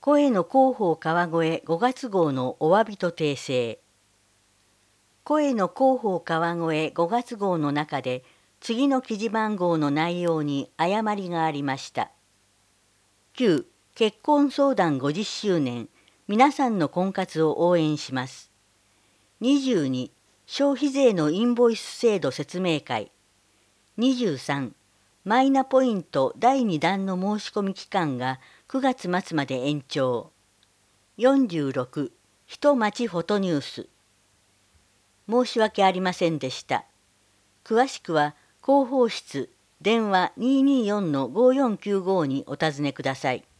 声の広報川越5月号のお詫びと訂正。声の広報川越5月号の中で次の記事番号の内容に誤りがありました。9. 結婚相談50周年皆さんの婚活を応援します。22. 消費税のインボイス制度説明会。23. マイナポイント第2弾の申し込み期間が9月末まで延長。46. 人町フォトニュース。申し訳ありませんでした。詳しくは広報室電話224-5495にお尋ねください。